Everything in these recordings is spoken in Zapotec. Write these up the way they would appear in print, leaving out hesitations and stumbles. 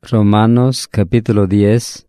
Romanos capítulo 10.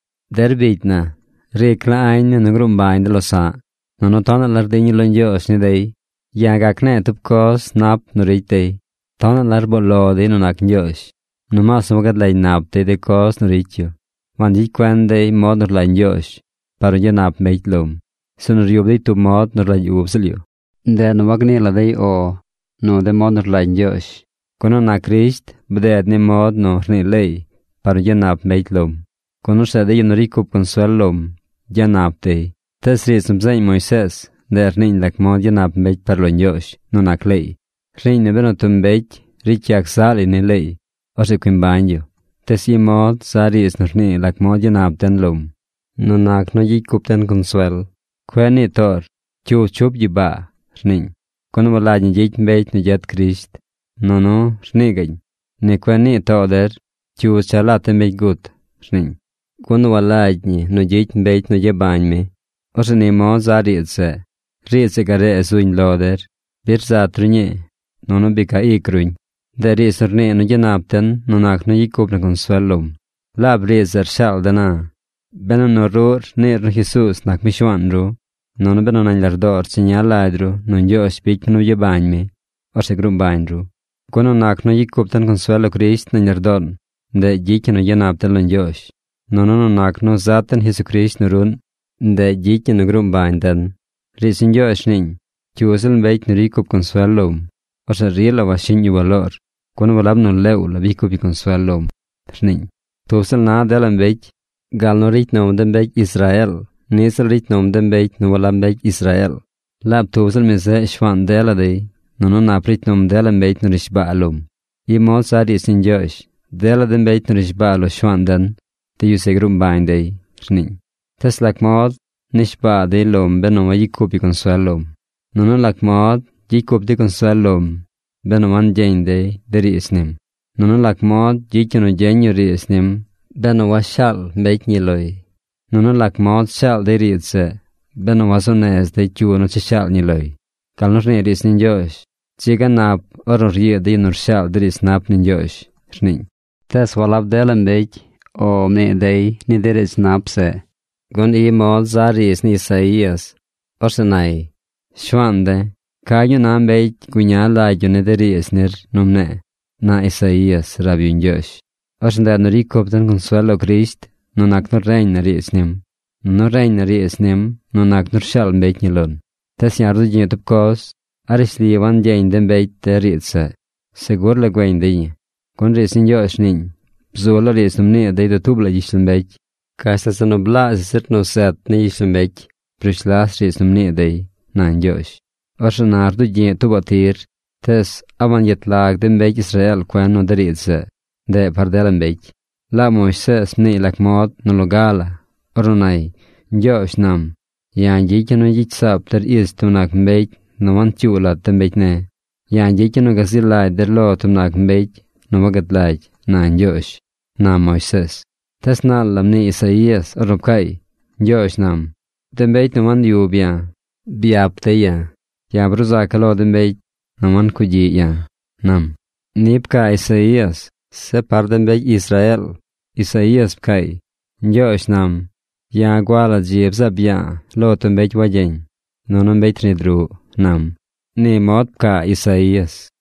Derbitna, rekla aina ngrumbain de losa. Nonotona lardini lonjos ni dei. Yagakne tupkos nap nurite. Tona larbo lode nonak njos. Numas mogad lai nap te de kos nuricho. Wanji kwande mod nur lai njos. Paro ya nap meitlom. Sonoriobdi tu mod nur lai ubselio. De numagne la dei o. No de mod nur lai njos. Kono na Christ, bdead ni mod no rni lei, paro janap meitlom. Kono sade yanorikup consuelom, janap te. Tes risum zain Moises, der nin lak mod janap meit parlon yosh, no nak lei. Rin ne benotum beit, richiak sali ni lei, ose quimbanyo. Tes ye mod saris norni lak mod janap ten lom. No nak no yikup ten consuel. Kweni tor, chup yiba, rnin. Kono walajin yik beit no jet Christ. No, rnigañ. Ne kwani toder, chu chalate mei gut, rniñ. Kuno walajni, no jit beit no jebañme. Ose ne mo za rietse. Rietse gare esuñ loder. Bir za truñe. No bika ikruñ. De ries rne no jenapten, no nak no yikup na consuelom. Lab rieser shal dana. Beno no rur, nir no Jesus nak mishuan ru. No beno nañ lardor, señalaidru, no njos bit no jebañme. Ose grumbañ ru. Kono nak no yikup ten consuelo Christ na nyardon, de jike no janapten lon josh. No nak no zaten Jesucrist no run, de jike no grumbañ ten. Risin josh nin, chusel beit no rikup consuelom, osa riela washin yu valor, kono walab no leu la bikup y consuelom. Nin, tusel na delan beit, gal no rit nom den beit Israel, nisel rit nom den beit no walab beit Israel. Lab tusel mese shwan dela dey, no naprit nom delan beit no rishba alum. Ye mod sari sin josh, dela den beit no rishba alo shwandan, te yu segrum bain dey, rnin. Tes lak mod, nishba de lom beno wa yikup y consuelom. No lak mod, yikup de consuelom, beno wan jen dey, de riesnim. No lak mod, yikeno jen yu riesnim, beno wa shal beit niloi. No lak mod shal de rietse, beno wa sones de chuo no shal niloi. Kal no rni ris nin josh. Chiga nap oro rie de nur shal dris nap nin josh. Rnin. Tes walab delan beit o me dei ni deris nap se. Gon i mod zaris ni Isaías. Orsenai. Shwande. Kayo nam beit gunya la yo ne deris nir numne. Na Isaías rabiun josh. Orsenda no rikop den consuelo Christ. No nak no rein na riesnim. No rein na riesnim. No nak nur shal beit nilon. Tes yardu jintup kos, aris li wan jain den beit te rietse. Segur la gwain dey. Kon risin josh nin. Bzola risnum ni dey do tubla yishlin beit. Kasta zano bla zisert no set ni yishlin beit. Prishlas risnum ni dey, nan josh. Orsa nardu jintup atir, tes avan yetlag den beit Israel kwen no de rietse. De pardelan beit. La Moises ni lak mod no logala. Oronai, josh nam. Yan jike no jitsap der is tunak mbeit no wan chula tembeit ne. Yan jike no gazilai der lo tunak mbeit no wagatlai na josh. Na Moises. Tes na lamni Isaías orobkai. Josh nam. Tembeit no wan yubia. Biap teya. Ya bruza kalo tembeit no wan kuji ya. Nam. Nipka Isaías. Se par tembeit Israel. Isaías pkai. Josh nam. Ya gwala jibza bia, lo tumbeit wajen, nonon beit nidru, nam. Ni mod ka Isaías.